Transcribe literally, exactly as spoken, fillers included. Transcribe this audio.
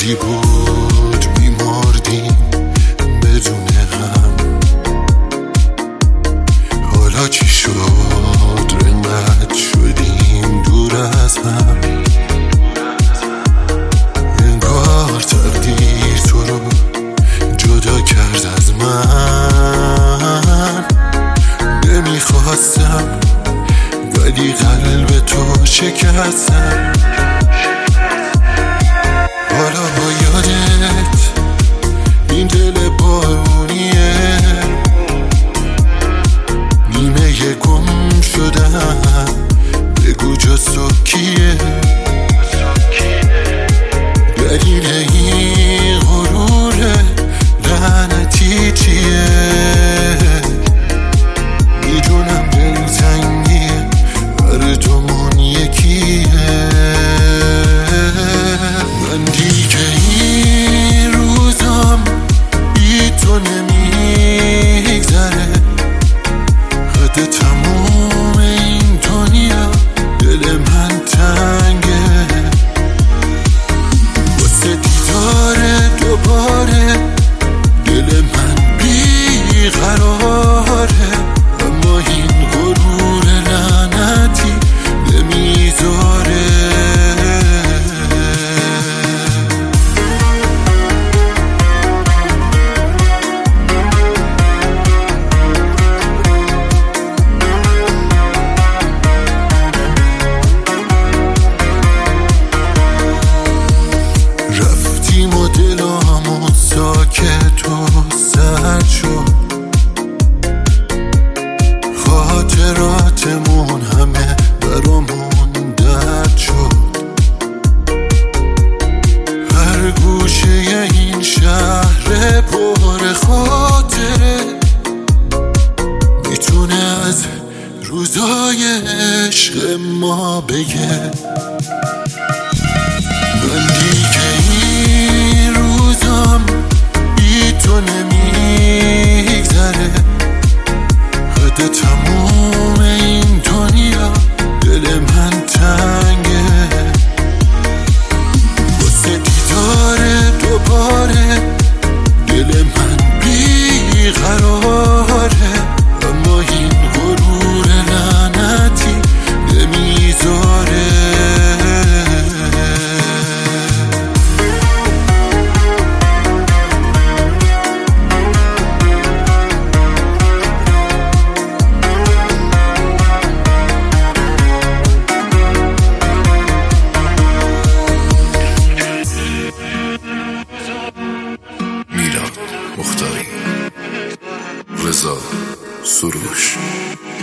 روزی بود میمردیم بدون غم، حالا چی شد رنگت شدیم دور از هم. انگار تقدیر تو رو جدا کرد از من. نمیخواستم ولی قلب تو شکستم. حالا با یادت این دل بارونیه، نیمه گم شدم، بگو جز کیه؟ دلیل این غرور لعنتی چیه؟ میدونم دلتنگیه هر دومون یکیه. من دیگه این روزام بی تو نمیگذره، حد تموم این دنیا دل من تنگه. واسه دیدار دوباره دل من بیقراره، اما این غرور لعنتی نمیذاره. رفتیم و دلامون ساکت و سرد شد، خاطراتمون همه برامون درد شد. هر گوشه این شهر پر خاطره میتونه از روزای عشق ما بگه. من دیگه این روزام بی تو نمیگذره، حد تموم این دنیا دل من تنگه. واسه دیدار دوباره دل من بیقراره، اما این غرور لعنتی نمیذاره. میلاد مختاری، رضا سروش.